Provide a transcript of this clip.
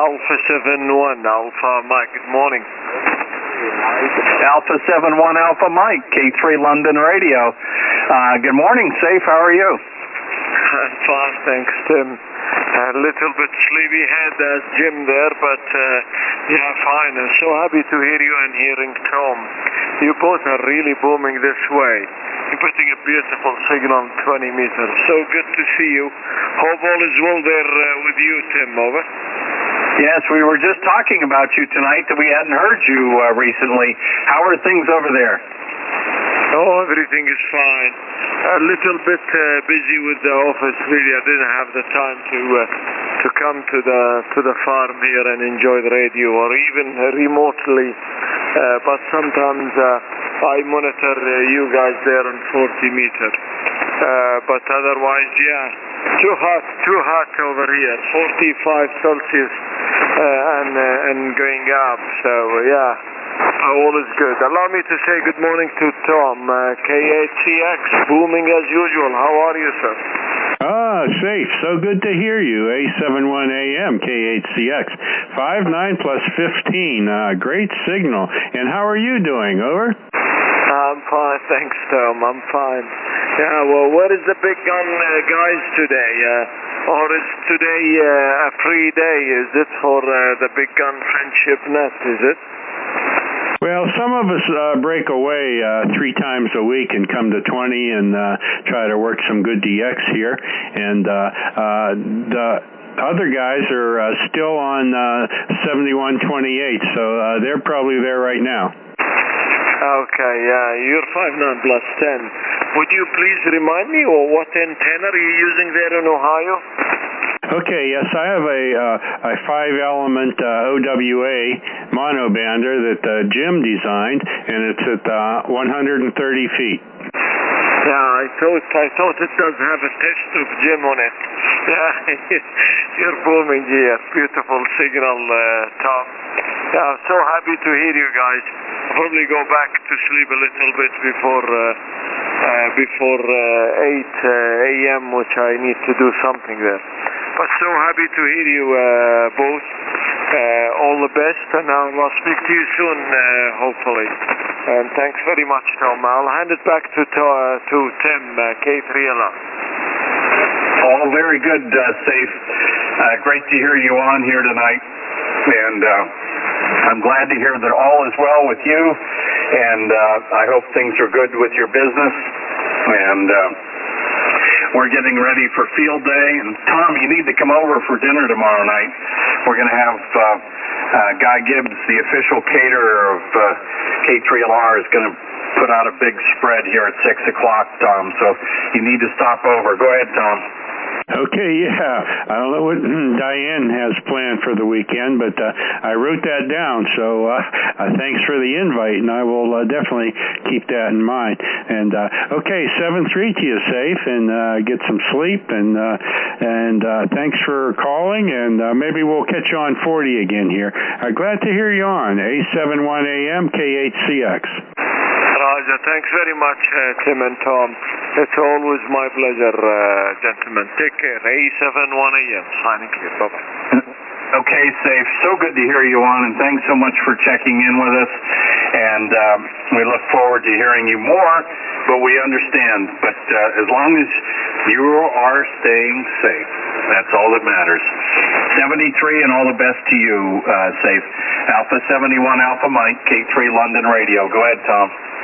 Alpha 71, Alpha Mike, good morning. Alpha 71 Alpha Mike, K3 London Radio. Good morning, Safe. How are you? I'm fine, thanks, Tim. A little bit sleepy-head as Jim there, but yeah, fine. I'm so happy to hear you and hearing Tom. You both are really booming this way. You're putting a beautiful signal 20 meters. So good to see you. Hope all is well there with you, Tim. Over. Yes, we were just talking about you tonight that we hadn't heard you recently. How are things over there? Oh, everything is fine. A little bit busy with the office. Really, I didn't have the time to come to the farm here and enjoy the radio, or even remotely. But sometimes I monitor you guys there on 40 meter. But otherwise, yeah, too hot over here. 45 Celsius and going up. So yeah. All is good. Allow me to say good morning to Tom. KHCX, booming as usual. How are you, sir? Safe. So good to hear you. A71 AM, KHCX. 59 plus 15. Great signal. And how are you doing? Over? I'm fine. Thanks, Tom. I'm fine. Yeah, well, where is the big gun guys today? Or is today a free day? Is it for the big gun friendship net, is it? Well, some of us break away 3 times a week and come to 20 and try to work some good DX here. And the other guys are still on 7128, so they're probably there right now. Okay, yeah, you're 59 plus 10. Would you please remind me, or what antenna are you using there in Ohio? Okay, yes, I have a 5-element OWA monobander that Jim designed, and it's at 130 feet. Yeah, I thought it does have a test of Jim on it. Yeah, you're booming here. Beautiful signal, Tom. Yeah, I'm so happy to hear you guys. I'll probably go back to sleep a little bit before 8 a.m., which I need to do something there. But so happy to hear you both. All the best, and I'll speak to you soon, hopefully. And thanks very much, Tom. I'll hand it back to Tim, K3LR. All very good, Safe. Great to hear you on here tonight. And I'm glad to hear that all is well with you. And I hope things are good with your business. And we're getting ready for field day. And Tom, you need to come over for dinner tomorrow night. We're going to have Guy Gibbs, the official caterer of K3LR, is going to put out a big spread here at 6 o'clock, Tom. So you need to stop over. Go ahead, Tom. Okay, yeah. I don't know what Diane has planned for the weekend, but I wrote that down. So thanks for the invite, and I will definitely keep that in mind. And okay, 7-3 to you, Safe, and get some sleep. And thanks for calling, and maybe we'll catch you on 40 again here. Glad to hear you on A71 AM KHCX. Roger. Thanks very much, Tim and Tom. It's always my pleasure, gentlemen. Take care. A71 AM. Signing clear. Bye-bye. Okay, Safe. So good to hear you on, and thanks so much for checking in with us. And we look forward to hearing you more, but we understand. But as long as you are staying safe, that's all that matters. 73 and all the best to you, Safe. Alpha 71 Alpha Mike, K3 London Radio. Go ahead, Tom.